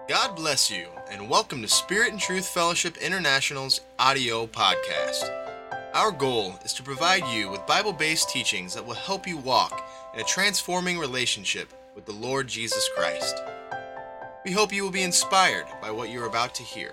God bless you, and welcome to Spirit and Truth Fellowship International's audio podcast. Our goal is to provide you with Bible-based teachings that will help you walk in a transforming relationship with the Lord Jesus Christ. We hope you will be inspired by what you're about to hear.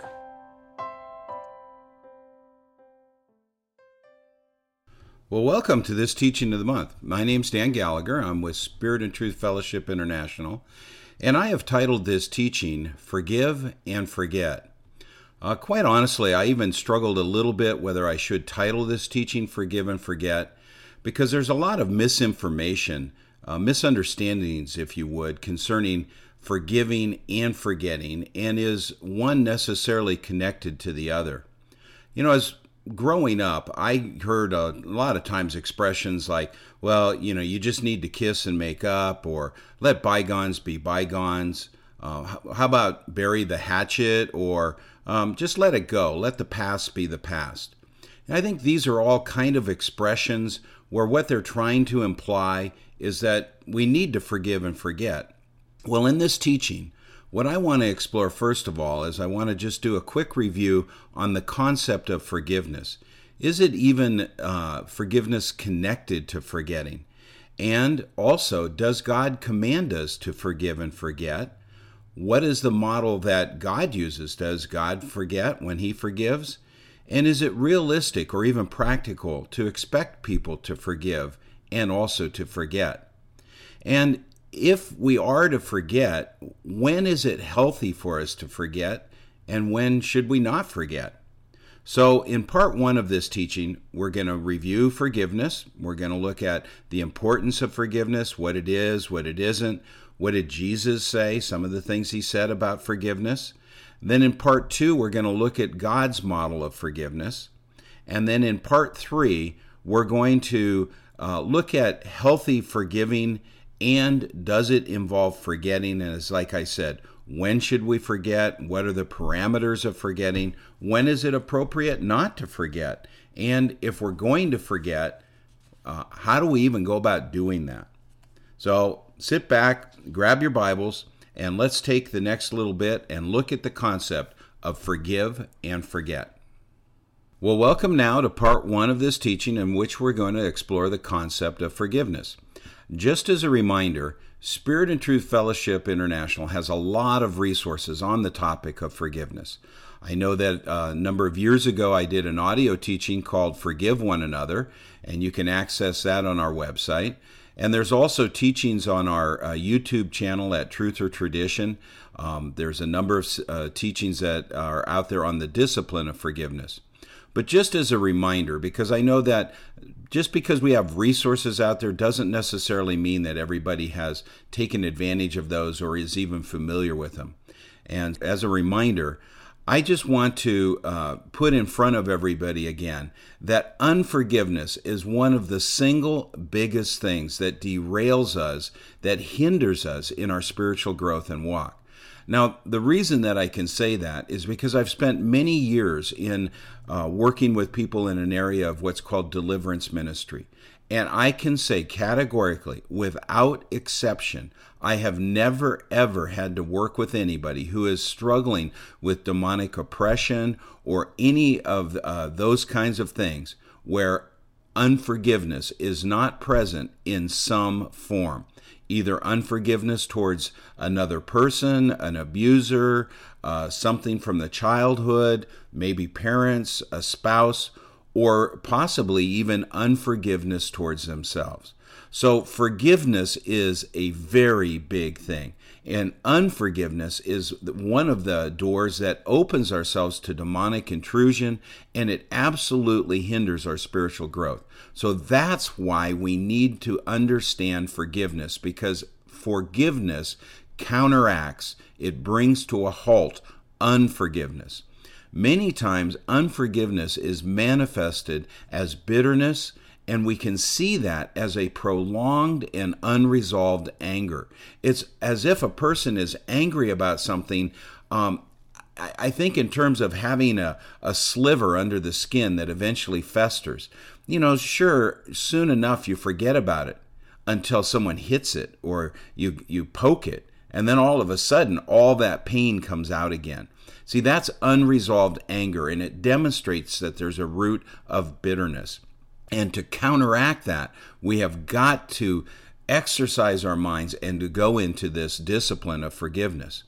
Well, welcome to this teaching of the month. My name's Dan Gallagher. I'm with Spirit and Truth Fellowship International, and I have titled this teaching, Forgive and Forget. Quite honestly, I even struggled a little bit whether I should title this teaching Forgive and Forget, because there's a lot of misinformation, misunderstandings, if you would, concerning forgiving and forgetting, and is one necessarily connected to the other? You know, as growing up, I heard a lot of times expressions like, well, you just need to kiss and make up, or let bygones be bygones. How about bury the hatchet, or just let it go, let the past be the past. And I think these are all kind of expressions where what they're trying to imply is that we need to forgive and forget. Well, in this teaching, what I want to explore first of all is I want to just do a quick review on the concept of forgiveness. Is it even forgiveness connected to forgetting? And also, does God command us to forgive and forget? What is the model that God uses? Does God forget when He forgives? And is it realistic or even practical to expect people to forgive and also to forget? And if we are to forget, when is it healthy for us to forget, and when should we not forget? So in part one of this teaching, we're going to review forgiveness. We're going to look at the importance of forgiveness, what it is, what it isn't. What did Jesus say? Some of the things He said about forgiveness. Then in part two, we're going to look at God's model of forgiveness. And then in part three, we're going to look at healthy forgiving, and does it involve forgetting? And it's like I said, when should we forget? What are the parameters of forgetting? When is it appropriate not to forget? And if we're going to forget, how do we even go about doing that? So sit back, grab your Bibles, and let's take the next little bit and look at the concept of forgive and forget. Well, welcome now to part one of this teaching, in which we're going to explore the concept of forgiveness. Just as a reminder, Spirit and Truth Fellowship International has a lot of resources on the topic of forgiveness. I know that a number of years ago I did an audio teaching called Forgive One Another, and you can access that on our website. And there's also teachings on our YouTube channel at Truth or Tradition. There's a number of teachings that are out there on the discipline of forgiveness. But just as a reminder, because I know that just because we have resources out there doesn't necessarily mean that everybody has taken advantage of those or is even familiar with them. And as a reminder, I just want to put in front of everybody again that unforgiveness is one of the single biggest things that derails us, that hinders us in our spiritual growth and walk. Now, the reason that I can say that is because I've spent many years in working with people in an area of what's called deliverance ministry. And I can say categorically, without exception, I have never, ever had to work with anybody who is struggling with demonic oppression or any of those kinds of things where unforgiveness is not present in some form. Either unforgiveness towards another person, an abuser, something from the childhood, maybe parents, a spouse, or possibly even unforgiveness towards themselves. So forgiveness is a very big thing. And unforgiveness is one of the doors that opens ourselves to demonic intrusion, and it absolutely hinders our spiritual growth. So that's why we need to understand forgiveness, because forgiveness counteracts, it brings to a halt unforgiveness. Many times unforgiveness is manifested as bitterness, and we can see that as a prolonged and unresolved anger. It's as if a person is angry about something. I think in terms of having a sliver under the skin that eventually festers. Sure, soon enough you forget about it until someone hits it or you poke it. and then all of a sudden, all that pain comes out again. See, that's unresolved anger, and it demonstrates that there's a root of bitterness. And to counteract that, we have got to exercise our minds and to go into this discipline of forgiveness.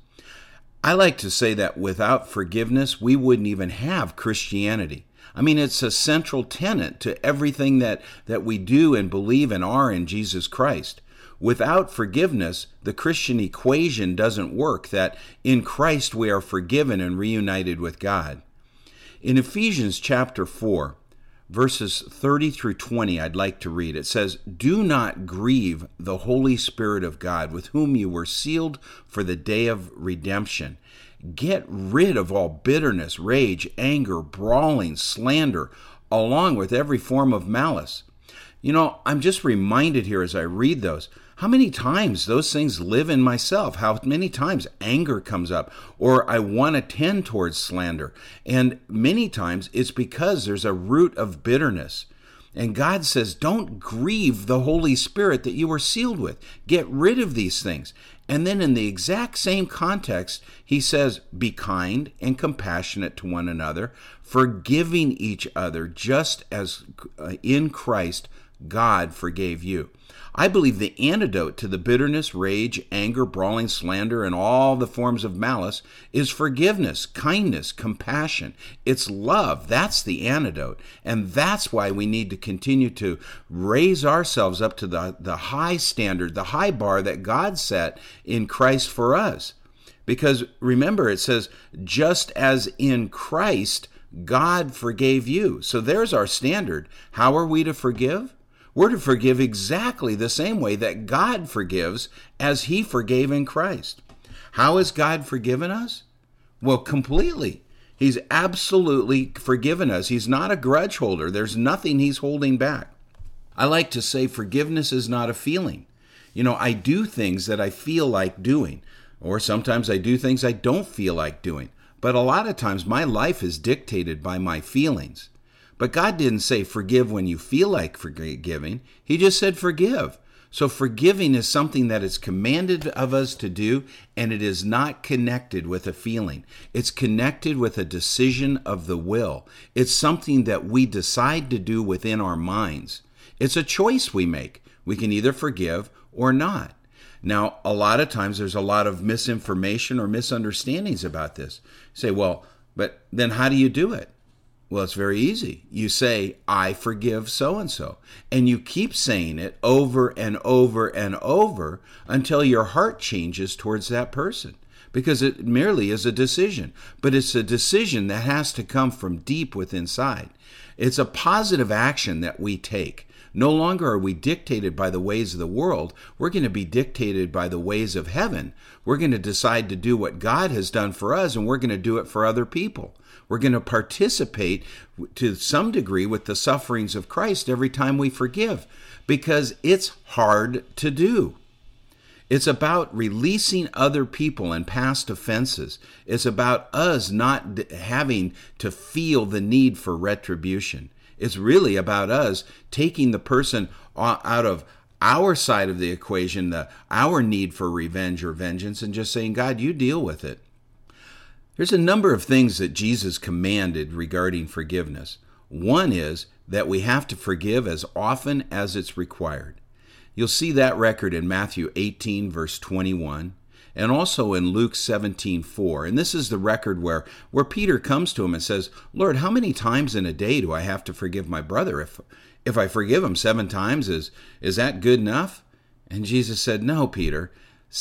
I like to say that without forgiveness, we wouldn't even have Christianity. I mean, it's a central tenet to everything that we do and believe and are in Jesus Christ. Without forgiveness, the Christian equation doesn't work, that in Christ we are forgiven and reunited with God. In Ephesians chapter 4, verses 30 through 20, I'd like to read. It says, "Do not grieve the Holy Spirit of God, with whom you were sealed for the day of redemption. Get rid of all bitterness, rage, anger, brawling, slander, along with every form of malice." You know, I'm just reminded here as I read those, how many times those things live in myself, how many times anger comes up, or I want to tend towards slander. And many times it's because there's a root of bitterness. And God says, don't grieve the Holy Spirit that you were sealed with. Get rid of these things. And then in the exact same context, he says, be kind and compassionate to one another, forgiving each other just as in Christ God forgave you. I believe the antidote to the bitterness, rage, anger, brawling, slander, and all the forms of malice is forgiveness, kindness, compassion. It's love. That's the antidote. And that's why we need to continue to raise ourselves up to the high standard, the high bar that God set in Christ for us. Because remember, it says, just as in Christ, God forgave you. So there's our standard. How are we to forgive? We're to forgive exactly the same way that God forgives as he forgave in Christ. How has God forgiven us? Well, completely. He's absolutely forgiven us. He's not a grudge holder. There's nothing he's holding back. I like to say forgiveness is not a feeling. You know, I do things that I feel like doing, or sometimes I do things I don't feel like doing. But a lot of times my life is dictated by my feelings. But God didn't say forgive when you feel like forgiving. He just said forgive. So forgiving is something that is commanded of us to do, and it is not connected with a feeling. It's connected with a decision of the will. It's something that we decide to do within our minds. It's a choice we make. We can either forgive or not. Now, a lot of times there's a lot of misinformation or misunderstandings about this. You say, well, but then how do you do it? Well, it's very easy. You say, I forgive so-and-so. And you keep saying it over and over and over until your heart changes towards that person. Because it merely is a decision. But it's a decision that has to come from deep within inside. It's a positive action that we take. No longer are we dictated by the ways of the world. We're going to be dictated by the ways of heaven. We're going to decide to do what God has done for us, and we're going to do it for other people. We're going to participate to some degree with the sufferings of Christ every time we forgive, because it's hard to do. It's about releasing other people and past offenses. It's about us not having to feel the need for retribution. It's really about us taking the person out of our side of the equation, our need for revenge or vengeance, and just saying, God, you deal with it. There's a number of things that Jesus commanded regarding forgiveness. One is that we have to forgive as often as it's required. You'll see that record in Matthew 18, verse 21, and also in Luke 17:4. And this is the record where Peter comes to him and says, Lord, how many times in a day do I have to forgive my brother? If I forgive him 7 times, is that good enough? And Jesus said, no, Peter,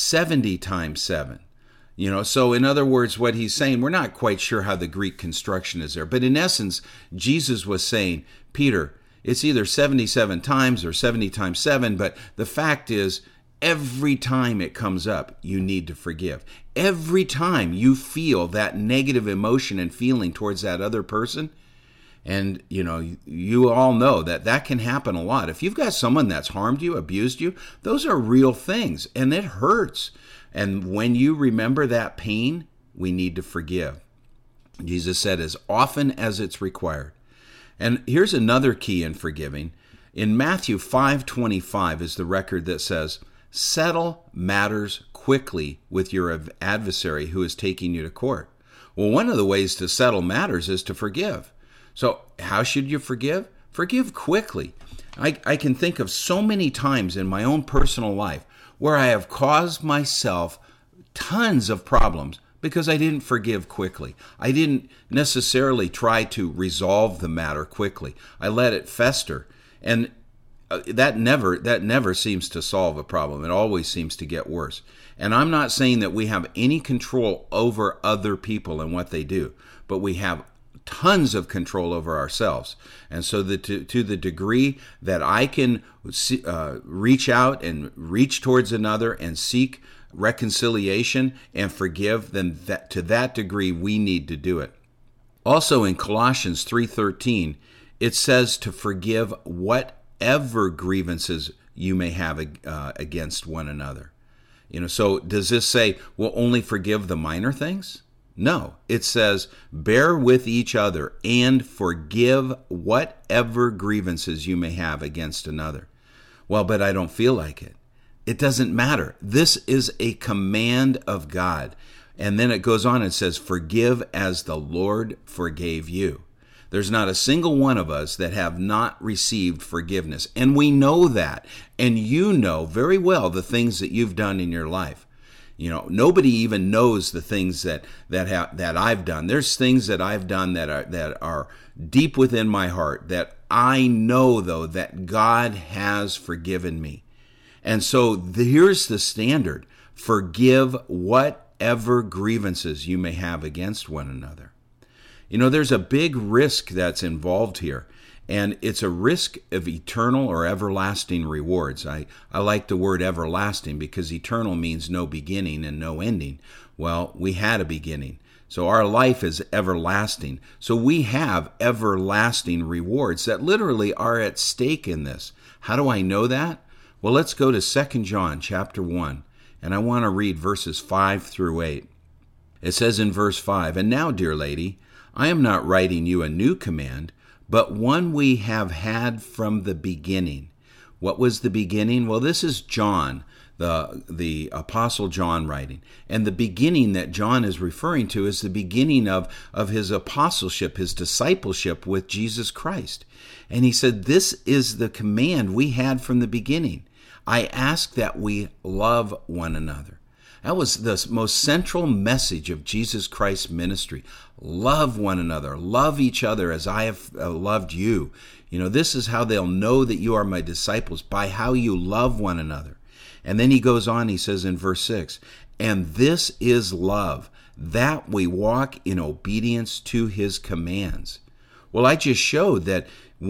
70 times 7. You know, so in other words, what he's saying, we're not quite sure how the Greek construction is there. But in essence, Jesus was saying, Peter, it's either 77 times or 70 times 7. But the fact is, every time it comes up, you need to forgive. Every time you feel that negative emotion and feeling towards that other person, and, you know, you all know that can happen a lot. If you've got someone that's harmed you, abused you, those are real things, and it hurts. And when you remember that pain, we need to forgive. Jesus said, as often as it's required. And here's another key in forgiving. In Matthew 5:25 is the record that says, settle matters quickly with your adversary who is taking you to court? Well, one of the ways to settle matters is to forgive. So how should you forgive? Forgive quickly. I can think of so many times in my own personal life where I have caused myself tons of problems because I didn't forgive quickly. I didn't necessarily try to resolve the matter quickly. I let it fester. And that never seems to solve a problem. It always seems to get worse. And I'm not saying that we have any control over other people and what they do, but we have tons of control over ourselves. And so to the degree that I can reach out and reach towards another and seek reconciliation and forgive, then to that degree we need to do it. Also in Colossians 3:13, it says to forgive whatever grievances you may have against one another. So does this say we'll only forgive the minor things? No, it says bear with each other and forgive whatever grievances you may have against another. Well, but I don't feel like it. It doesn't matter. This is a command of God. And then it goes on and says, forgive as the Lord forgave you. There's not a single one of us that have not received forgiveness. And we know that. And you know very well the things that you've done in your life. Nobody even knows the things that I've done. There's things that I've done that are deep within my heart that I know, though, that God has forgiven me. And so here's the standard. Forgive whatever grievances you may have against one another. There's a big risk that's involved here, and it's a risk of eternal or everlasting rewards. I like the word everlasting because eternal means no beginning and no ending. Well, we had a beginning, so our life is everlasting. So we have everlasting rewards that literally are at stake in this. How do I know that? Well, let's go to 2 John chapter 1, and I want to read verses 5 through 8. It says in verse 5, "And now, dear lady, I am not writing you a new command, but one we have had from the beginning." What was the beginning? Well, this is John, the Apostle John writing. And the beginning that John is referring to is the beginning of his apostleship, his discipleship with Jesus Christ. And he said, this is the command we had from the beginning. I ask that we love one another. That was the most central message of Jesus Christ's ministry. Love one another. Love each other as I have loved you. This is how they'll know that you are my disciples, by how you love one another. And then he goes on, he says in verse 6, "And this is love, that we walk in obedience to his commands." Well, I just showed that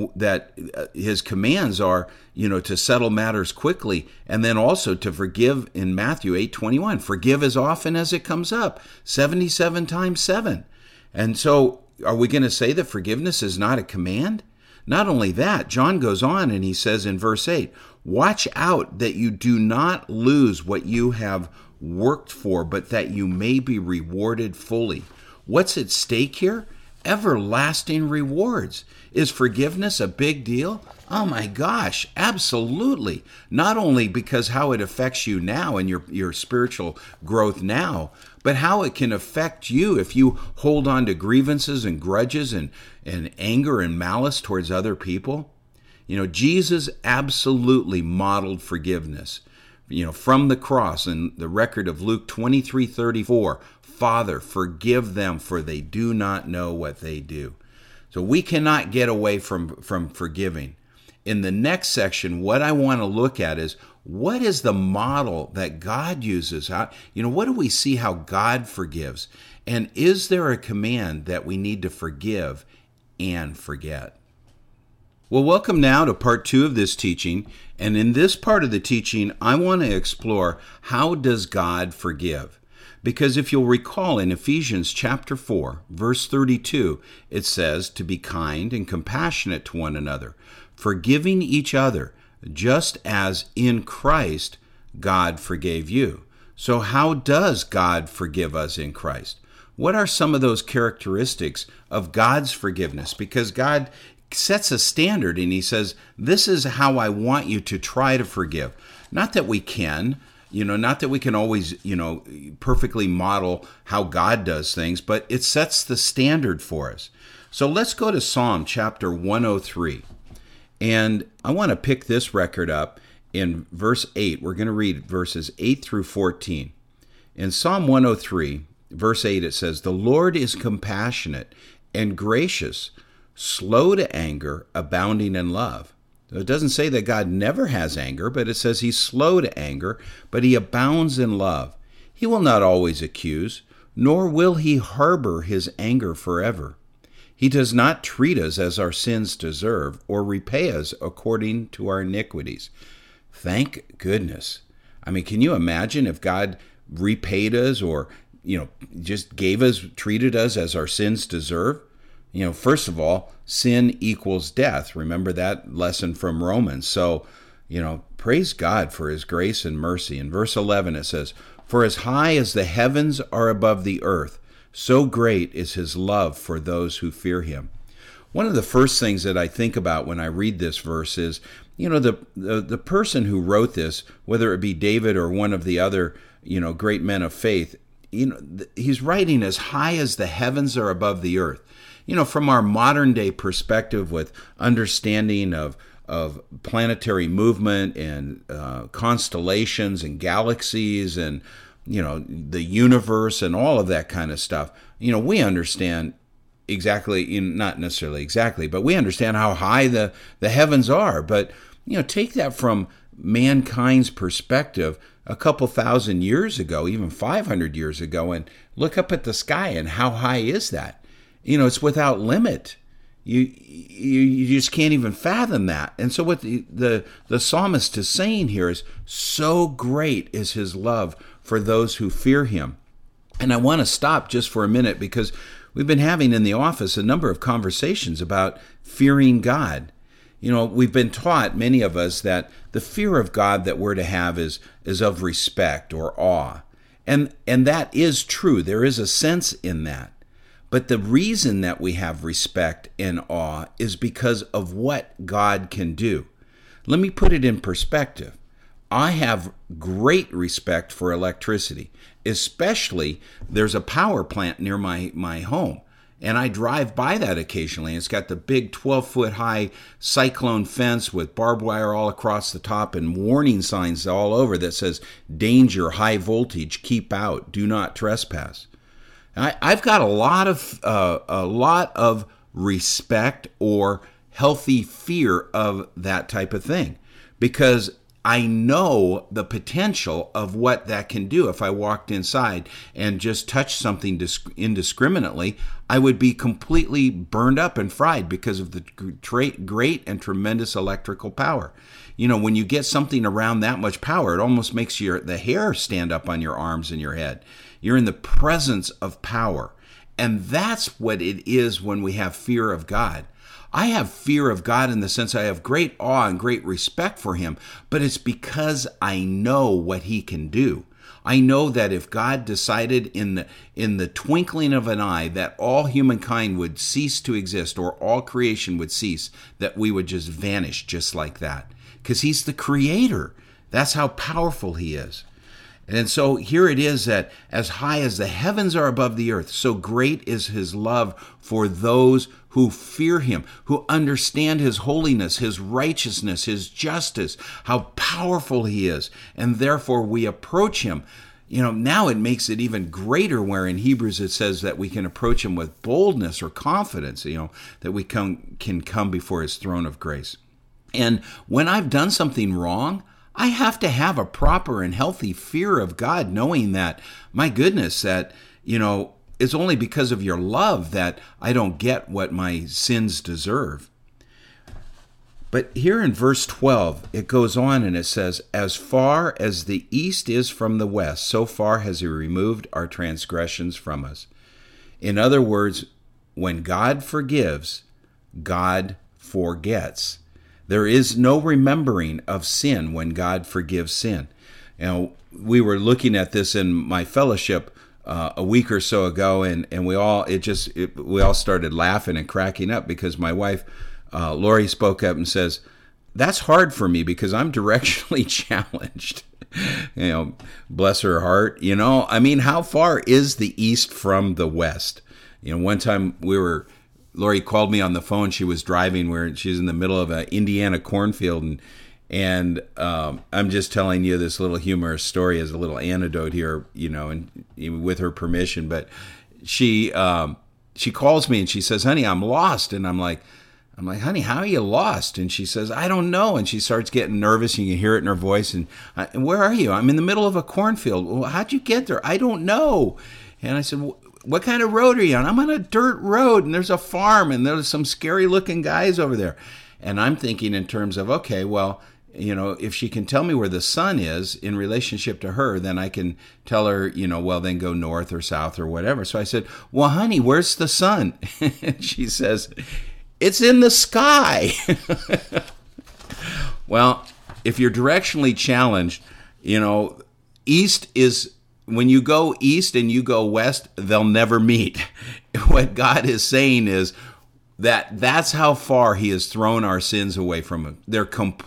his commands are, to settle matters quickly, and then also to forgive in Matthew 8:21. Forgive as often as it comes up, 77 times 7. And so are we going to say that forgiveness is not a command? Not only that, John goes on and he says in verse 8, "Watch out that you do not lose what you have worked for, but that you may be rewarded fully." What's at stake here? Everlasting rewards. Is forgiveness a big deal? Oh my gosh, absolutely. Not only because how it affects you now and your spiritual growth now, but how it can affect you if you hold on to grievances and grudges and anger and malice towards other people. Jesus absolutely modeled forgiveness. From the cross and the record of Luke 23:34, "Father, forgive them, for they do not know what they do." So we cannot get away from forgiving. In the next section, what I want to look at is, what is the model that God uses? What do we see how God forgives? And is there a command that we need to forgive and forget? Well, welcome now to part 2 of this teaching. And in this part of the teaching, I want to explore, how does God forgive? Because if you'll recall in Ephesians chapter 4, verse 32, it says to be kind and compassionate to one another, forgiving each other, just as in Christ God forgave you. So how does God forgive us in Christ? What are some of those characteristics of God's forgiveness? Because God sets a standard and he says, this is how I want you to try to forgive. Not that we can. Not that we can always, perfectly model how God does things, but it sets the standard for us. So let's go to Psalm chapter 103. And I want to pick this record up in verse 8. We're going to read verses 8 through 14. In Psalm 103, verse 8, it says, "The Lord is compassionate and gracious, slow to anger, abounding in love." So it doesn't say that God never has anger, but it says he's slow to anger, but he abounds in love. He will not always accuse, nor will he harbor his anger forever. He does not treat us as our sins deserve, or repay us according to our iniquities. Thank goodness. I mean, can you imagine if God repaid us or, just treated us as our sins deserve? First of all, sin equals death. Remember that lesson from Romans. So, praise God for his grace and mercy. In verse 11, it says, "For as high as the heavens are above the earth, so great is his love for those who fear him." One of the first things that I think about when I read this verse is, the person who wrote this, whether it be David or one of the other, great men of faith, he's writing as high as the heavens are above the earth. From our modern day perspective with understanding of planetary movement and constellations and galaxies and, the universe and all of that kind of stuff, we understand exactly, not necessarily exactly, but we understand how high the heavens are. But, take that from mankind's perspective a couple thousand years ago, even 500 years ago, and look up at the sky and how high is that? It's without limit. You just can't even fathom that. And so what the psalmist is saying here is, so great is his love for those who fear him. And I want to stop just for a minute because we've been having in the office a number of conversations about fearing God. We've been taught, many of us, that the fear of God that we're to have is of respect or awe. And that is true. There is a sense in that. But the reason that we have respect and awe is because of what God can do. Let me put it in perspective. I have great respect for electricity, especially there's a power plant near my home. And I drive by that occasionally. It's got the big 12-foot high cyclone fence with barbed wire all across the top and warning signs all over that says, "Danger, high voltage, keep out, do not trespass." I've got a lot of respect or healthy fear of that type of thing because I know the potential of what that can do. If I walked inside and just touched something indiscriminately, I would be completely burned up and fried because of the great and tremendous electrical power. When you get something around that much power, it almost makes the hair stand up on your arms and your head. You're in the presence of power. And that's what it is when we have fear of God. I have fear of God in the sense I have great awe and great respect for him, but it's because I know what he can do. I know that if God decided in the twinkling of an eye that all humankind would cease to exist or all creation would cease, that we would just vanish just like that. Because he's the creator. That's how powerful he is. And so here it is that as high as the heavens are above the earth, so great is his love for those who fear him, who understand his holiness, his righteousness, his justice, how powerful he is. And therefore we approach him. Now it makes it even greater where in Hebrews it says that we can approach him with boldness or confidence, that we can come before his throne of grace. And when I've done something wrong, I have to have a proper and healthy fear of God, knowing that, my goodness, that, it's only because of your love that I don't get what my sins deserve. But here in verse 12, it goes on and it says, "As far as the east is from the west, so far has he removed our transgressions from us." In other words, when God forgives, God forgets. There is no remembering of sin when God forgives sin. We were looking at this in my fellowship a week or so ago, and we all started laughing and cracking up because my wife Lori spoke up and says, "That's hard for me because I'm directionally challenged." Bless her heart. I mean, how far is the East from the West? One time Lori called me on the phone. She was driving where she's in the middle of an Indiana cornfield, and I'm just telling you this little humorous story as a little anecdote here, and with her permission. But she calls me and she says, "Honey, I'm lost." And I'm like, "Honey, how are you lost?" And she says, "I don't know." And she starts getting nervous, and you can hear it in her voice. And "Where are you?" "I'm in the middle of a cornfield." "Well, how'd you get there?" "I don't know." And I said, "What kind of road are you on?" "I'm on a dirt road, and there's a farm, and there's some scary looking guys over there." And I'm thinking in terms of, okay, well, if she can tell me where the sun is in relationship to her, then I can tell her, well, then go north or south or whatever. So I said, "Well, honey, where's the sun?" And she says, "It's in the sky." Well, if you're directionally challenged, east is, when you go east and you go west, they'll never meet. What God is saying is that's how far he has thrown our sins away from him. They're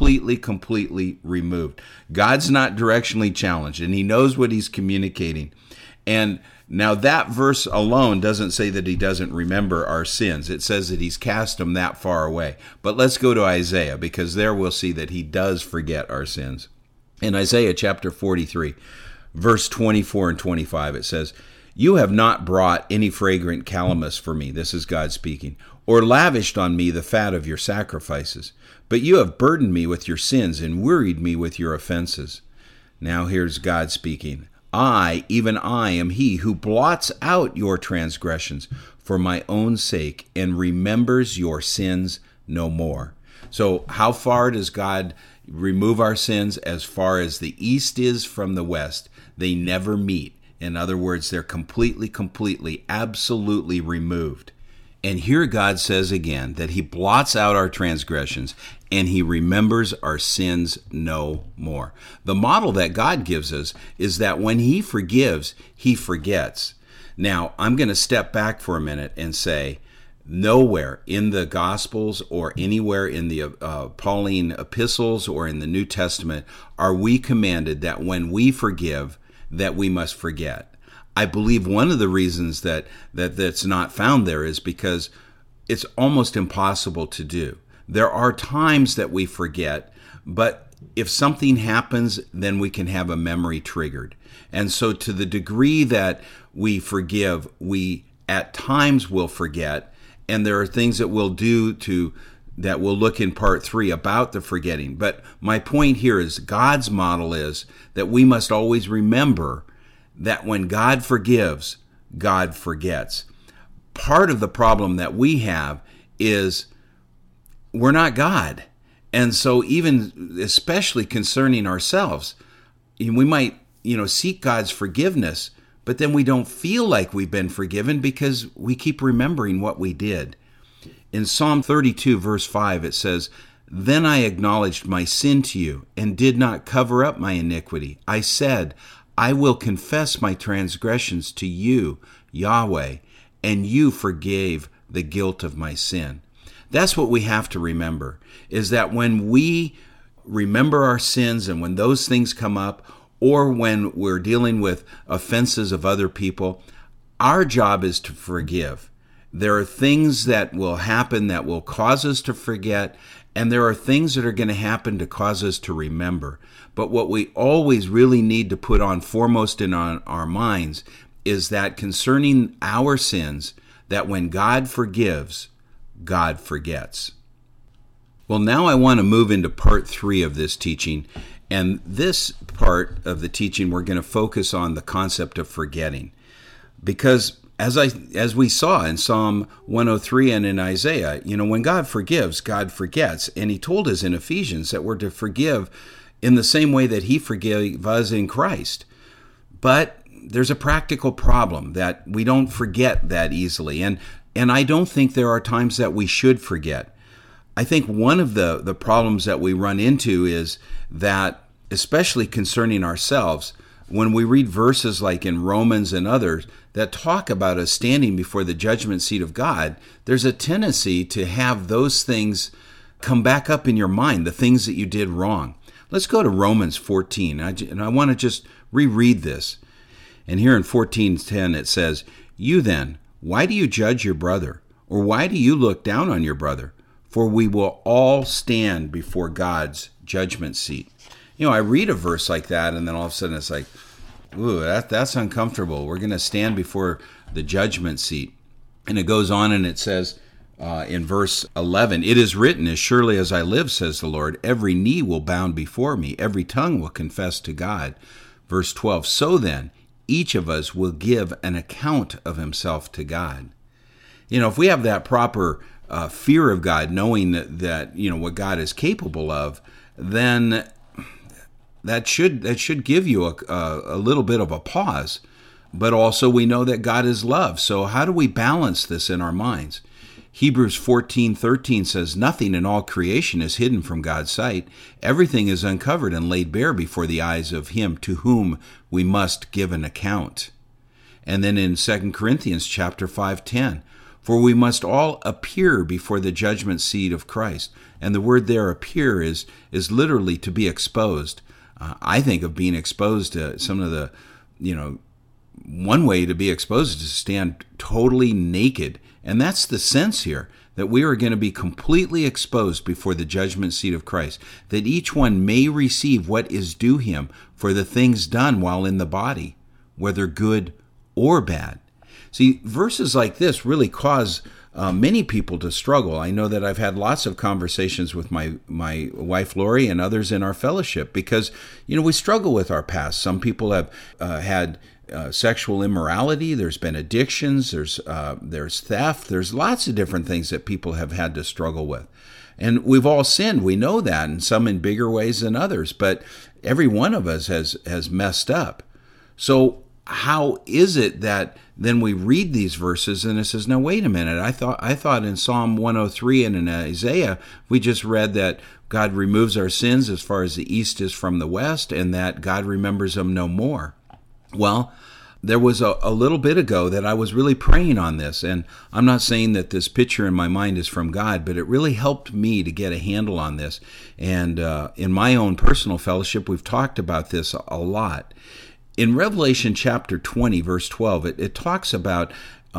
completely removed. God's not directionally challenged, and he knows what he's communicating. And now that verse alone doesn't say that he doesn't remember our sins. It says that he's cast them that far away. But let's go to Isaiah, because there we'll see that he does forget our sins. In Isaiah chapter 43, verse 24 and 25, it says, "You have not brought any fragrant calamus for me," this is God speaking, "or lavished on me the fat of your sacrifices, but you have burdened me with your sins and wearied me with your offenses." Now here's God speaking. "I, even I, am he who blots out your transgressions for my own sake and remembers your sins no more." So how far does God remove our sins? As far as the east is from the west. They never meet. In other words, they're completely, absolutely removed. And here God says again that he blots out our transgressions and he remembers our sins no more. The model that God gives us is that when he forgives, he forgets. Now, I'm going to step back for a minute and say, nowhere in the Gospels or anywhere in the Pauline epistles or in the New Testament are we commanded that when we forgive, that we must forget. I believe one of the reasons that's not found there is because it's almost impossible to do. There are times that we forget, but if something happens, then we can have a memory triggered. And so to the degree that we forgive, we at times will forget, and there are things that we'll do that we'll look in part 3 about the forgetting. But my point here is God's model is that we must always remember that when God forgives, God forgets. Part of the problem that we have is we're not God. And so even especially concerning ourselves, we might, seek God's forgiveness, but then we don't feel like we've been forgiven because we keep remembering what we did. In Psalm 32, verse 5, it says, "Then I acknowledged my sin to you and did not cover up my iniquity. I said, I will confess my transgressions to you, Yahweh, and you forgave the guilt of my sin." That's what we have to remember, is that when we remember our sins and when those things come up, or when we're dealing with offenses of other people, our job is to forgive. There are things that will happen that will cause us to forget, and there are things that are going to happen to cause us to remember. But what we always really need to put on foremost in our minds is that concerning our sins, that when God forgives, God forgets. Well, now I want to move into part 3 of this teaching. And this part of the teaching, we're going to focus on the concept of forgetting. Because as we saw in Psalm 103 and in Isaiah, when God forgives, God forgets. And he told us in Ephesians that we're to forgive in the same way that he forgave us in Christ. But there's a practical problem that we don't forget that easily. And I don't think there are times that we should forget. I think one of the problems that we run into is that, especially concerning ourselves, when we read verses like in Romans and others that talk about us standing before the judgment seat of God, there's a tendency to have those things come back up in your mind, the things that you did wrong. Let's go to Romans 14, and I want to just reread this. And here in 14:10 it says, "You then, why do you judge your brother? Or why do you look down on your brother? For we will all stand before God's judgment seat." I read a verse like that, and then all of a sudden it's like, ooh, that's uncomfortable. We're going to stand before the judgment seat. And it goes on and it says in verse 11, "It is written, as surely as I live, says the Lord, every knee will bow before me, every tongue will confess to God." Verse 12, "So then, each of us will give an account of himself to God." If we have that proper fear of God, knowing that what God is capable of, then that should give you a little bit of a pause. But also we know that God is love. So how do we balance this in our minds? Hebrews 14:13 says, "Nothing in all creation is hidden from God's sight. Everything is uncovered and laid bare before the eyes of him to whom we must give an account." And then in 2 Corinthians chapter 5:10, "For we must all appear before the judgment seat of Christ." And the word there, appear, is literally to be exposed. I think of being exposed to some of the, one way to be exposed is to stand totally naked. And that's the sense here, that we are going to be completely exposed before the judgment seat of Christ, that each one may receive what is due him for the things done while in the body, whether good or bad. See, verses like this really cause many people to struggle. I know that I've had lots of conversations with my wife, Lori, and others in our fellowship because, we struggle with our past. Some people have had sexual immorality. There's been addictions. There's theft. There's lots of different things that people have had to struggle with. And we've all sinned. We know that, and some in bigger ways than others. But every one of us has messed up. So how is it that then we read these verses and it says, "Now wait a minute, I thought in Psalm 103 and in Isaiah, we just read that God removes our sins as far as the east is from the west and that God remembers them no more." Well, there was a little bit ago that I was really praying on this, and I'm not saying that this picture in my mind is from God, but it really helped me to get a handle on this. And in my own personal fellowship, we've talked about this a lot. In Revelation chapter 20, verse 12, it talks about,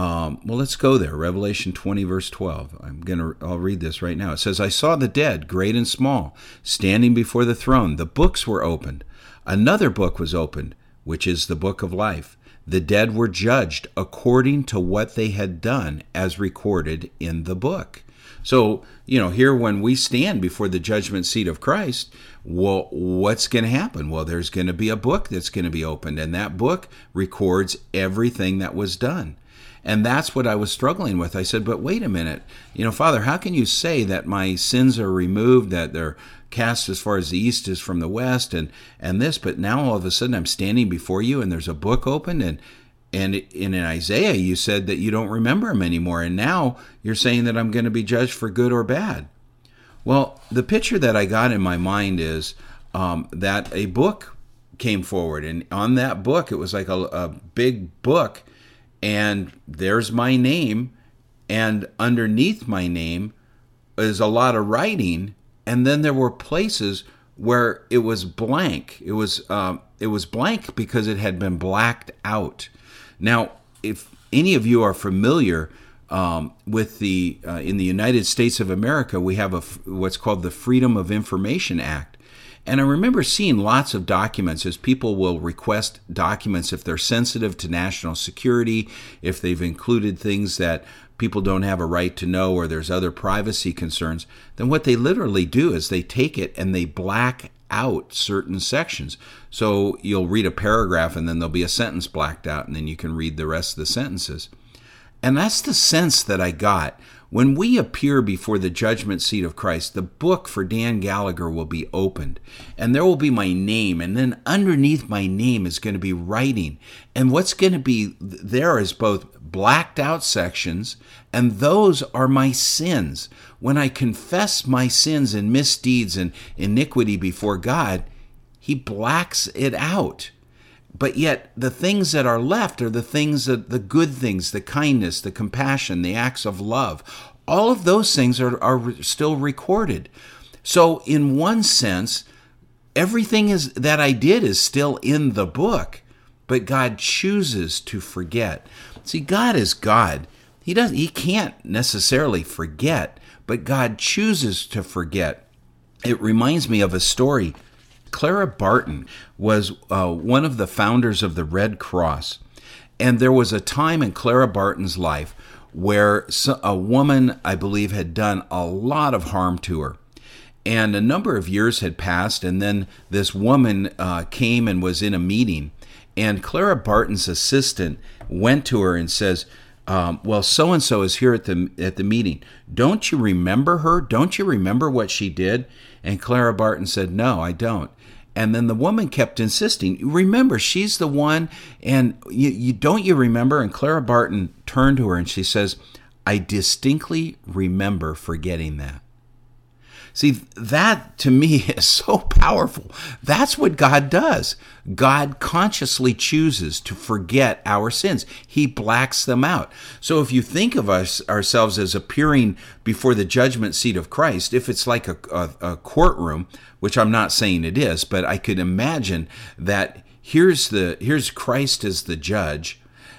let's go there. Revelation 20, verse 12. I'll read this right now. It says, "I saw the dead, great and small, standing before the throne. The books were opened. Another book was opened, which is the book of life. The dead were judged according to what they had done, as recorded in the book." So, here when we stand before the judgment seat of Christ, well, what's going to happen? Well, there's going to be a book that's going to be opened, and that book records everything that was done. And that's what I was struggling with. I said, but wait a minute, Father, how can you say that my sins are removed, that they're cast as far as the east is from the west, and this, but now all of a sudden I'm standing before you and there's a book opened, and in Isaiah, you said that you don't remember him anymore. And now you're saying that I'm going to be judged for good or bad. Well, the picture that I got in my mind is that a book came forward. And on that book, it was like a big book. And there's my name. And underneath my name is a lot of writing. And then there were places where it was blank. It was blank because it had been blacked out. Now, if any of you are familiar with in the United States of America, we have what's called the Freedom of Information Act. And I remember seeing lots of documents as people will request documents if they're sensitive to national security, if they've included things that people don't have a right to know, or there's other privacy concerns. Then what they literally do is they take it and they black out certain sections. So you'll read a paragraph and then there'll be a sentence blacked out, and then you can read the rest of the sentences. And that's the sense that I got. When we appear before the judgment seat of Christ, the book for Dan Gallagher will be opened, and there will be my name, and then underneath my name is going to be writing. And what's going to be there is both blacked out sections, and those are my sins. When I confess my sins and misdeeds and iniquity before God, He blacks it out. But yet the things that are left are the things that the good things, the kindness, the compassion, the acts of love. All of those things are still recorded. So in one sense, everything that I did is still in the book, but God chooses to forget. See, God is God. He can't necessarily forget, but God chooses to forget. It reminds me of a story. Clara Barton was one of the founders of the Red Cross. And there was a time in Clara Barton's life where a woman, I believe, had done a lot of harm to her. And a number of years had passed, and then this woman came and was in a meeting. And Clara Barton's assistant went to her and says, well, so-and-so is here at the meeting. Don't you remember her? Don't you remember what she did? And Clara Barton said, no, I don't. And then the woman kept insisting, remember, she's the one, and don't you remember? And Clara Barton turned to her and she says, I distinctly remember forgetting that. See, that to me is so powerful. That's what God does. God consciously chooses to forget our sins. He blacks them out. So if you think of ourselves as appearing before the judgment seat of Christ, if it's like a courtroom, which I'm not saying it is, but I could imagine that here's Christ as the judge,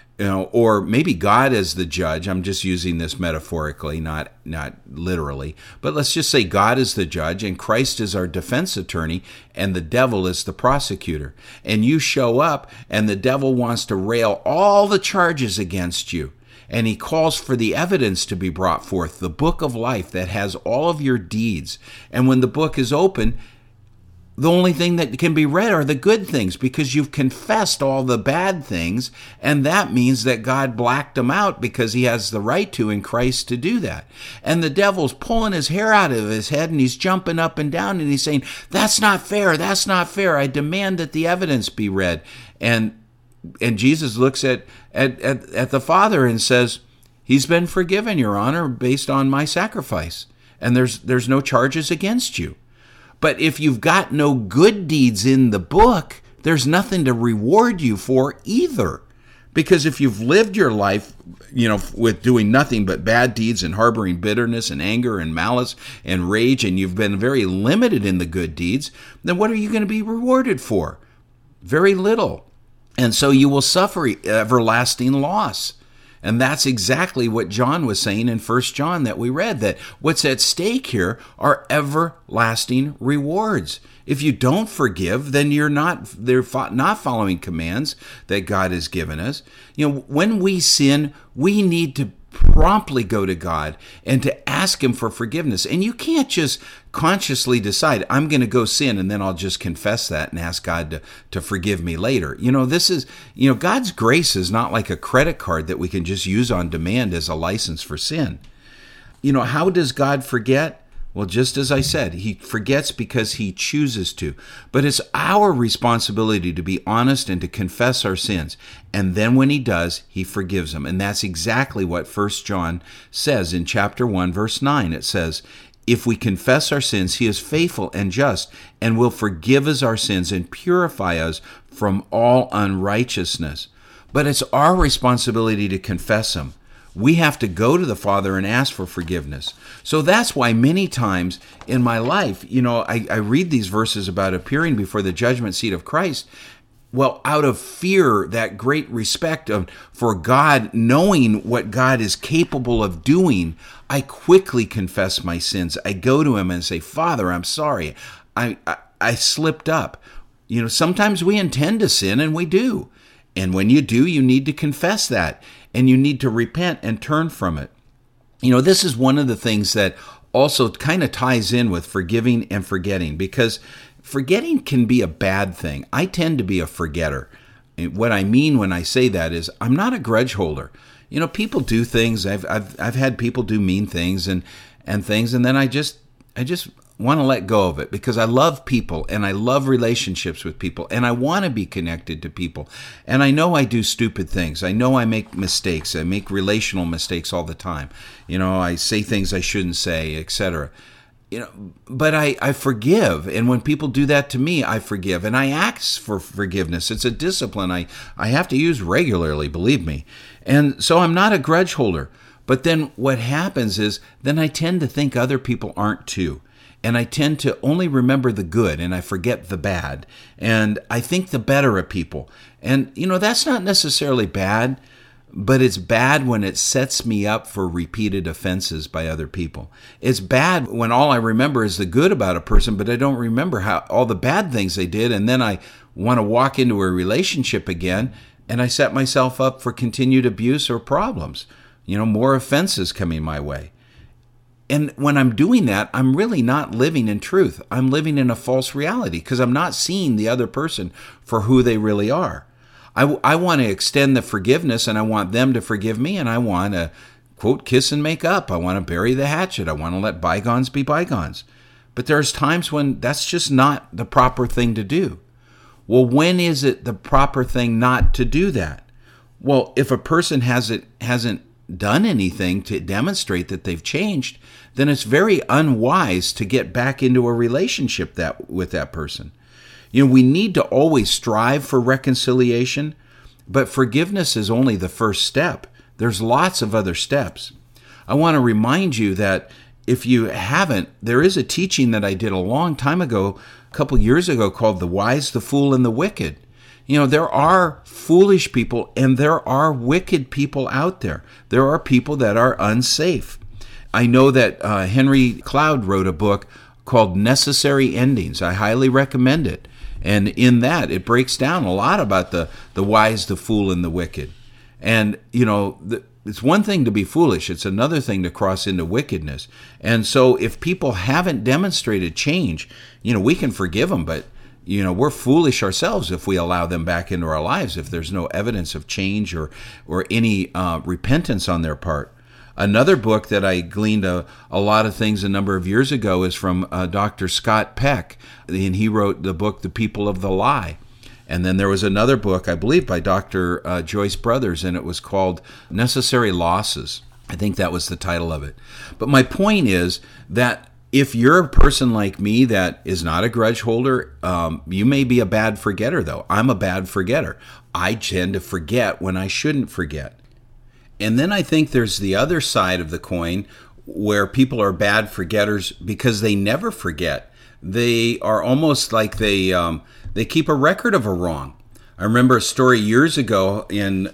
or maybe God as the judge. I'm just using this metaphorically, not literally. But let's just say God is the judge and Christ is our defense attorney and the devil is the prosecutor. And you show up and the devil wants to rail all the charges against you. And he calls for the evidence to be brought forth, the book of life that has all of your deeds. And when the book is open, the only thing that can be read are the good things because you've confessed all the bad things, and that means that God blacked them out because he has the right to in Christ to do that. And the devil's pulling his hair out of his head, and he's jumping up and down, and he's saying, that's not fair, that's not fair. I demand that the evidence be read. And Jesus looks at the Father and says, he's been forgiven, Your Honor, based on my sacrifice, and there's no charges against you. But if you've got no good deeds in the book, there's nothing to reward you for either. Because if you've lived your life, with doing nothing but bad deeds and harboring bitterness and anger and malice and rage, and you've been very limited in the good deeds, then what are you going to be rewarded for? Very little. And so you will suffer everlasting loss. And that's exactly what John was saying in 1 John that we read, that what's at stake here are everlasting rewards. If you don't forgive, then they're not following commands that God has given us. When we sin, we need to promptly go to God and to ask him for forgiveness. And you can't just consciously decide, I'm going to go sin, and then I'll just confess that and ask God to forgive me later. God's grace is not like a credit card that we can just use on demand as a license for sin. How does God forget? Well, just as I said, he forgets because he chooses to. But it's our responsibility to be honest and to confess our sins. And then when he does, he forgives them. And that's exactly what 1 John says in chapter 1, verse 9. It says, if we confess our sins, he is faithful and just and will forgive us our sins and purify us from all unrighteousness. But it's our responsibility to confess them. We have to go to the Father and ask for forgiveness. So that's why many times in my life, I read these verses about appearing before the judgment seat of Christ. Well, out of fear, that great respect for God, knowing what God is capable of doing, I quickly confess my sins. I go to him and say, Father, I'm sorry. I slipped up. Sometimes we intend to sin, and we do. And when you do, you need to confess that. And you need to repent and turn from it. This is one of the things that also kind of ties in with forgiving and forgetting, because forgetting can be a bad thing. I tend to be a forgetter. What I mean when I say that is I'm not a grudge holder. People do things. I've had people do mean things and things, and then I just want to let go of it because I love people and I love relationships with people and I want to be connected to people. And I know I do stupid things. I know I make mistakes. I make relational mistakes all the time. I say things I shouldn't say, etc. But I forgive. And when people do that to me, I forgive. And I ask for forgiveness. It's a discipline I have to use regularly, believe me. And so I'm not a grudge holder. But then what happens is then I tend to think other people aren't too. and I tend to only remember the good and I forget the bad. And I think the better of people. And, that's not necessarily bad, but it's bad when it sets me up for repeated offenses by other people. It's bad when all I remember is the good about a person, but I don't remember all the bad things they did. And then I want to walk into a relationship again, and I set myself up for continued abuse or problems, more offenses coming my way. And when I'm doing that, I'm really not living in truth. I'm living in a false reality because I'm not seeing the other person for who they really are. I want to extend the forgiveness, and I want them to forgive me, and I want to, quote, kiss and make up. I want to bury the hatchet. I want to let bygones be bygones. But there's times when that's just not the proper thing to do. Well, when is it the proper thing not to do that? Well, if a person hasn't done anything to demonstrate that they've changed, then it's very unwise to get back into a relationship with that person. We need to always strive for reconciliation, but forgiveness is only the first step. There's lots of other steps. I want to remind you that if you haven't, there is a teaching that I did a long time ago, a couple years ago, called The Wise, the Fool, and the Wicked. There are foolish people and there are wicked people out there. There are people that are unsafe. I know that Henry Cloud wrote a book called Necessary Endings. I highly recommend it. And in that, it breaks down a lot about the wise, the fool, and the wicked. And, it's one thing to be foolish. It's another thing to cross into wickedness. And so if people haven't demonstrated change, we can forgive them, but we're foolish ourselves if we allow them back into our lives, if there's no evidence of change or any repentance on their part. Another book that I gleaned a lot of things a number of years ago is from Dr. Scott Peck, and he wrote the book, The People of the Lie. And then there was another book, I believe, by Dr. Joyce Brothers, and it was called Necessary Losses. I think that was the title of it. But my point is that if you're a person like me that is not a grudge holder, you may be a bad forgetter, though. I'm a bad forgetter. I tend to forget when I shouldn't forget. And then I think there's the other side of the coin where people are bad forgetters because they never forget. They are almost like they keep a record of a wrong. I remember a story years ago in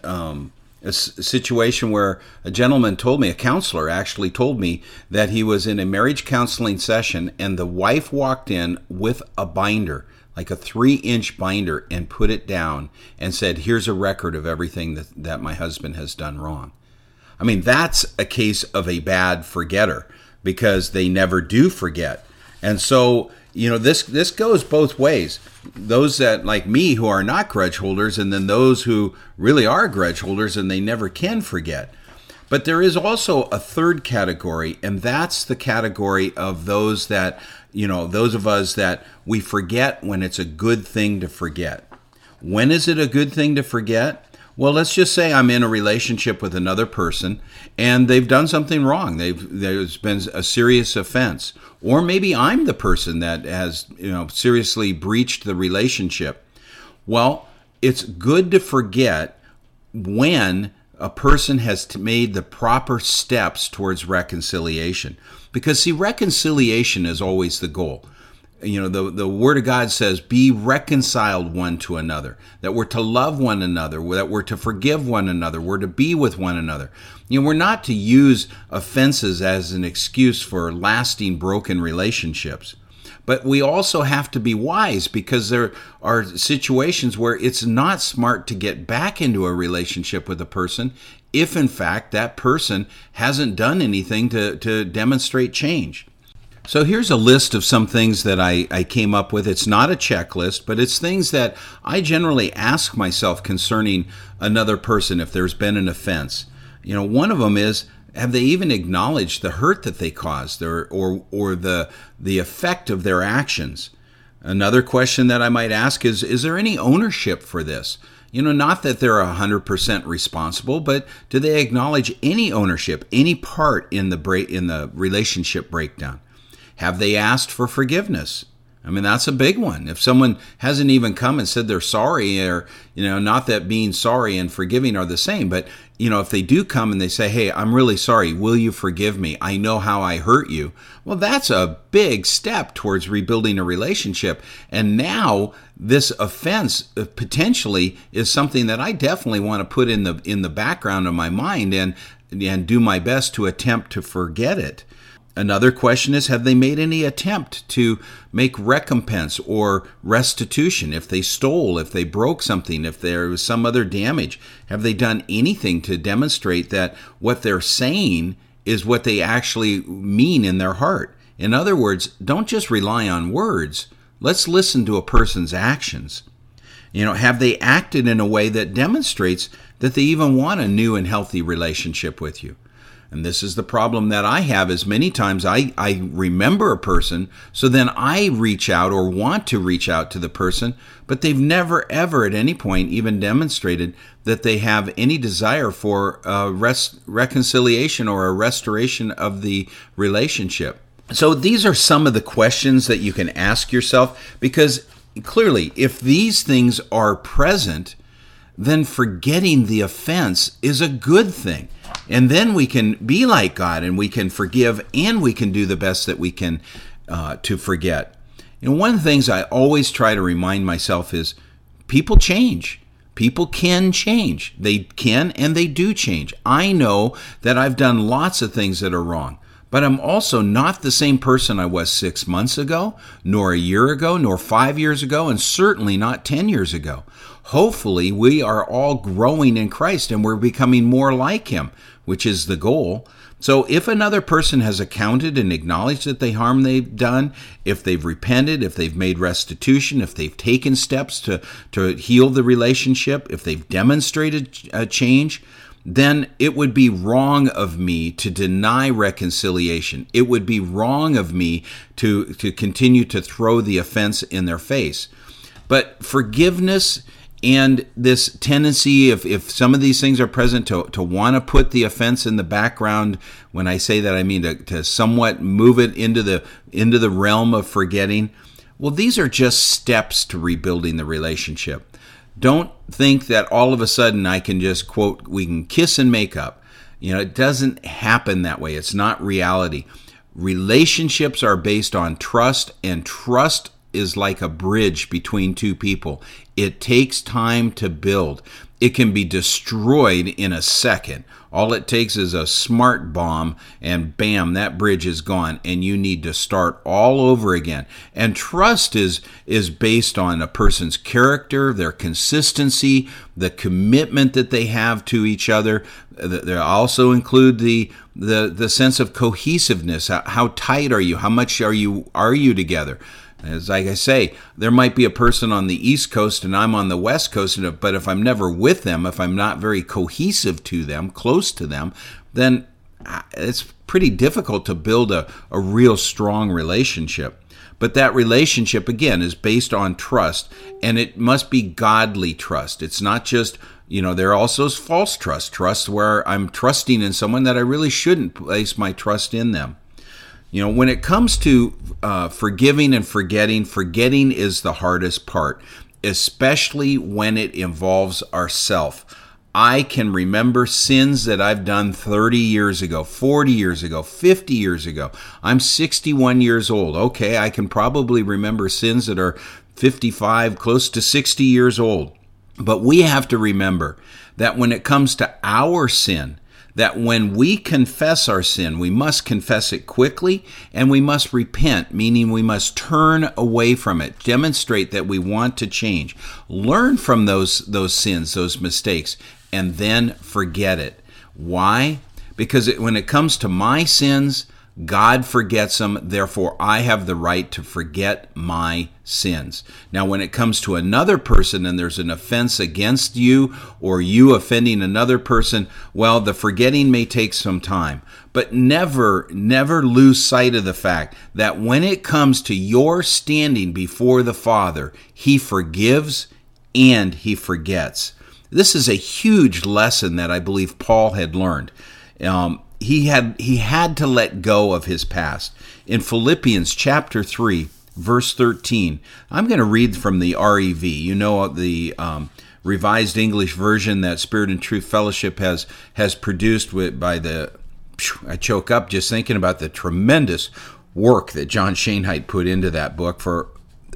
a situation where a gentleman told me, a counselor actually told me, that he was in a marriage counseling session and the wife walked in with a binder, like a 3-inch binder, and put it down and said, here's a record of everything that my husband has done wrong. I mean, that's a case of a bad forgetter because they never do forget. And so, this goes both ways. Those that, like me, who are not grudge holders, and then those who really are grudge holders and they never can forget. But there is also a third category, and that's the category of those that, those of us that we forget when it's a good thing to forget. When is it a good thing to forget? Well, let's just say I'm in a relationship with another person and they've done something wrong. There's been a serious offense. Or maybe I'm the person that has, seriously breached the relationship. Well, it's good to forget when a person has made the proper steps towards reconciliation. Because, see, reconciliation is always the goal. The Word of God says, be reconciled one to another, that we're to love one another, that we're to forgive one another, we're to be with one another. We're not to use offenses as an excuse for lasting broken relationships. But we also have to be wise because there are situations where it's not smart to get back into a relationship with a person if, in fact, that person hasn't done anything to demonstrate change. So here's a list of some things that I came up with. It's not a checklist, but it's things that I generally ask myself concerning another person if there's been an offense. One of them is, have they even acknowledged the hurt that they caused or the effect of their actions? Another question that I might ask is there any ownership for this? Not that they're 100% responsible, but do they acknowledge any ownership, any part in the relationship breakdown? Have they asked for forgiveness? I mean, that's a big one. If someone hasn't even come and said they're sorry, or, not that being sorry and forgiving are the same, but if they do come and they say, hey, I'm really sorry, will you forgive me? I know how I hurt you. Well, that's a big step towards rebuilding a relationship. And now this offense potentially is something that I definitely want to put in the background of my mind and do my best to attempt to forget it. Another question is, have they made any attempt to make recompense or restitution? If they stole, if they broke something, if there was some other damage, have they done anything to demonstrate that what they're saying is what they actually mean in their heart? In other words, don't just rely on words. Let's listen to a person's actions. Have they acted in a way that demonstrates that they even want a new and healthy relationship with you? And this is the problem that I have, is many times I remember a person, so then I reach out or want to reach out to the person, but they've never ever at any point even demonstrated that they have any desire for reconciliation or a restoration of the relationship. So these are some of the questions that you can ask yourself, because clearly, if these things are present, then forgetting the offense is a good thing. And then we can be like God, and we can forgive, and we can do the best that we can to forget. One of the things I always try to remind myself is people change. People can change. They can and they do change. I know that I've done lots of things that are wrong, but I'm also not the same person I was 6 months ago, nor a year ago, nor 5 years ago, and certainly not 10 years ago. Hopefully, we are all growing in Christ and we're becoming more like Him, which is the goal. So if another person has accounted and acknowledged that the harm they've done, if they've repented, if they've made restitution, if they've taken steps to heal the relationship, if they've demonstrated a change, then it would be wrong of me to deny reconciliation. It would be wrong of me to continue to throw the offense in their face. But forgiveness and this tendency, if some of these things are present, to want to put the offense in the background, when I say that, I mean to somewhat move it into the realm of forgetting, well, these are just steps to rebuilding the relationship. Don't think that all of a sudden I can just, quote, we can kiss and make up. It doesn't happen that way. It's not reality. Relationships are based on trust, and trust is like a bridge between two people. It takes time to build. It can be destroyed in a second. All it takes is a smart bomb, and bam, that bridge is gone, and you need to start all over again. And trust is based on a person's character, their consistency, the commitment that they have to each other. They also include the sense of cohesiveness. How tight are you? How much are you together? As like I say, there might be a person on the East Coast and I'm on the West Coast, but if I'm never with them, if I'm not very cohesive to them, close to them, then it's pretty difficult to build a real strong relationship. But that relationship, again, is based on trust, and it must be godly trust. It's not just, there also is false trust where I'm trusting in someone that I really shouldn't place my trust in them. When it comes to forgiving and forgetting is the hardest part, especially when it involves ourself. I can remember sins that I've done 30 years ago, 40 years ago, 50 years ago. I'm 61 years old. Okay, I can probably remember sins that are 55, close to 60 years old. But we have to remember that when it comes to our sin, that when we confess our sin, we must confess it quickly, and we must repent, meaning we must turn away from it, demonstrate that we want to change, learn from those sins, those mistakes, and then forget it. Why? Because when it comes to my sins, God forgets them, therefore I have the right to forget my sins. Now, when it comes to another person and there's an offense against you or you offending another person, well, the forgetting may take some time. But never lose sight of the fact that when it comes to your standing before the Father, He forgives and He forgets. This is a huge lesson that I believe Paul had learned. He had to let go of his past. In Philippians chapter 3, verse 13, I'm going to read from the REV. The Revised English Version that Spirit and Truth Fellowship has produced I choke up just thinking about the tremendous work that John Schoenheit put into that book for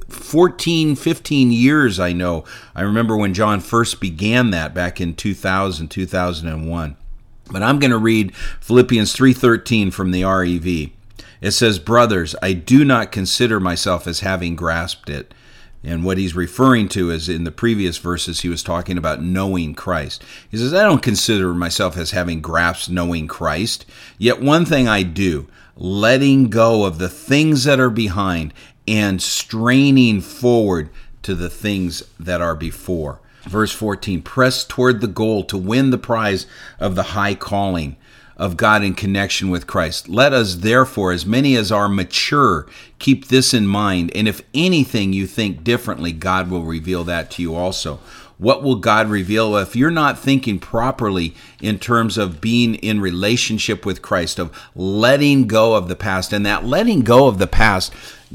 14, 15 years, I know. I remember when John first began that back in 2000, 2001. But I'm going to read Philippians 3:13 from the REV. It says, "Brothers, I do not consider myself as having grasped it." And what he's referring to is in the previous verses, he was talking about knowing Christ. He says, "I don't consider myself as having grasped knowing Christ. Yet one thing I do, letting go of the things that are behind and straining forward to the things that are before." Verse 14, "Press toward the goal to win the prize of the high calling of God in connection with Christ. Let us therefore, as many as are mature, keep this in mind. And if anything you think differently, God will reveal that to you also." What will God reveal? Well, if you're not thinking properly in terms of being in relationship with Christ, of letting go of the past, and that letting go of the past,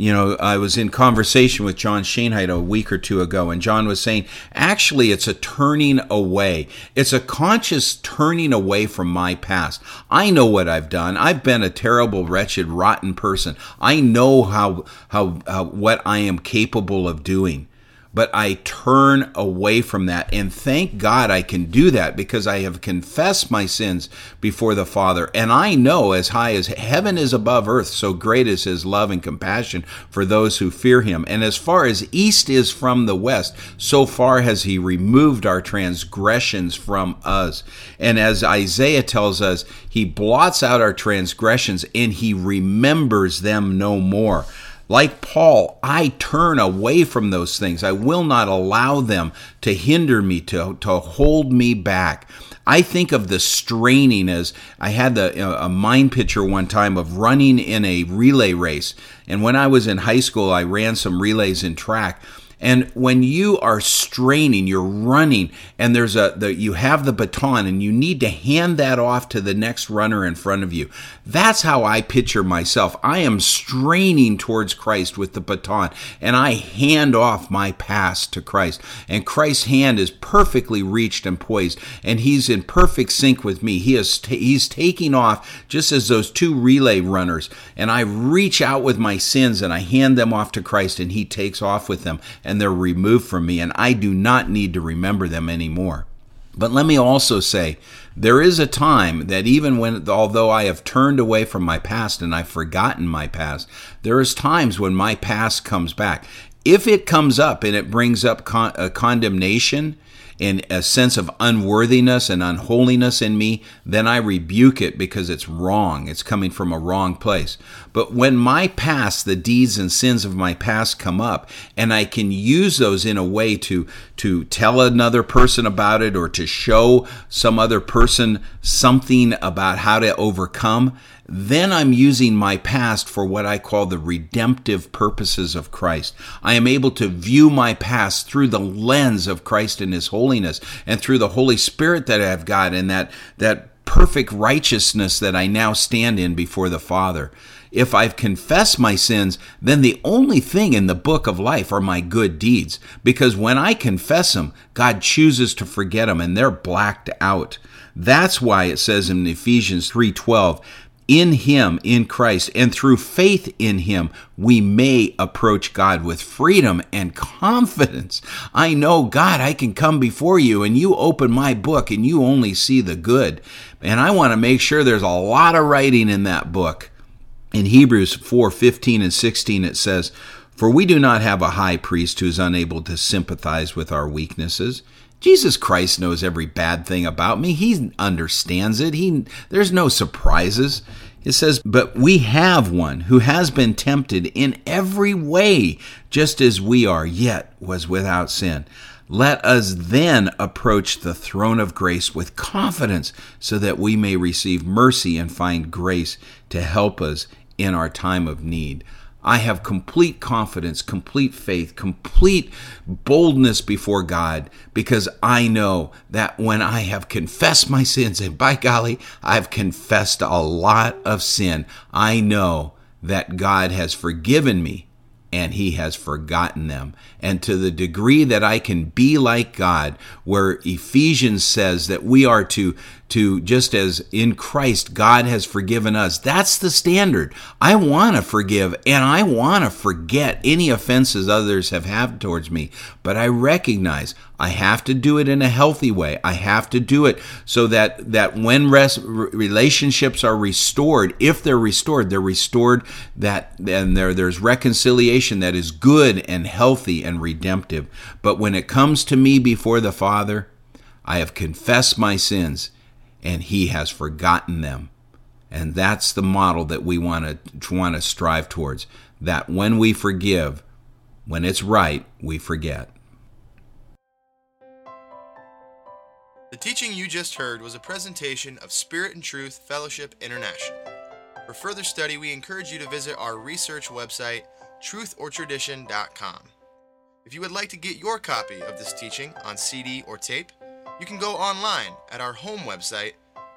I was in conversation with John Schoenheit a week or two ago, and John was saying, actually, it's a turning away. It's a conscious turning away from my past. I know what I've done. I've been a terrible, wretched, rotten person. I know how what I am capable of doing. But I turn away from that, and thank God I can do that because I have confessed my sins before the Father. And I know as high as heaven is above earth, so great is His love and compassion for those who fear Him. And as far as east is from the west, so far has He removed our transgressions from us. And as Isaiah tells us, He blots out our transgressions and He remembers them no more. Like Paul, I turn away from those things. I will not allow them to hinder me, to hold me back. I think of the straining as I had a mind picture one time of running in a relay race. And when I was in high school, I ran some relays in track. And when you are straining, you're running, and you have the baton, and you need to hand that off to the next runner in front of you. That's how I picture myself. I am straining towards Christ with the baton, and I hand off my past to Christ. And Christ's hand is perfectly reached and poised, and He's in perfect sync with me. He's taking off just as those two relay runners, and I reach out with my sins, and I hand them off to Christ, and He takes off with them. And they're removed from me, and I do not need to remember them anymore. But let me also say, there is a time that although I have turned away from my past and I've forgotten my past, there is times when my past comes back. If it comes up and it brings up condemnation and a sense of unworthiness and unholiness in me, then I rebuke it because it's wrong. It's coming from a wrong place. But when my past, the deeds and sins of my past come up, and I can use those in a way to tell another person about it or to show some other person something about how to overcome, then I'm using my past for what I call the redemptive purposes of Christ. I am able to view my past through the lens of Christ and His holiness, and through the Holy Spirit that I've got, and that perfect righteousness that I now stand in before the Father. If I've confessed my sins, then the only thing in the book of life are my good deeds, because when I confess them, God chooses to forget them, and they're blacked out. That's why it says in Ephesians 3:12, in Him, in Christ, and through faith in Him, we may approach God with freedom and confidence. I know, God, I can come before you, and you open my book, and you only see the good. And I want to make sure there's a lot of writing in that book. In Hebrews 4:15 and 16, it says, "For we do not have a high priest who is unable to sympathize with our weaknesses. Jesus Christ knows every bad thing about me. He understands it. There's no surprises." It says, "But we have one who has been tempted in every way, just as we are, yet was without sin. Let us then approach the throne of grace with confidence, so that we may receive mercy and find grace to help us in our time of need." I have complete confidence, complete faith, complete boldness before God, because I know that when I have confessed my sins, and by golly, I've confessed a lot of sin, I know that God has forgiven me and he has forgotten them. And to the degree that I can be like God, where Ephesians says that we are to just as in Christ God has forgiven us, that's the standard. I want to forgive and I want to forget any offenses others have had towards me, but I recognize I have to do it in a healthy way. I have to do it so that when relationships are restored, if they're restored that and there's reconciliation that is good and healthy and redemptive. But when it comes to me before the Father, I have confessed my sins and he has forgotten them. And that's the model that we want to strive towards, that when we forgive, when it's right, we forget. The teaching you just heard was a presentation of Spirit and Truth Fellowship International. For further study, we encourage you to visit our research website, truthortradition.com. If you would like to get your copy of this teaching on CD or tape, you can go online at our home website,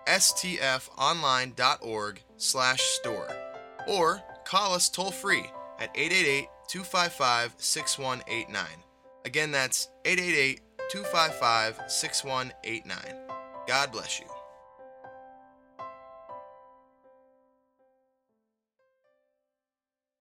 stfonline.org/store, or call us toll-free at 888-255-6189. Again, that's 888-255-6189. God bless you.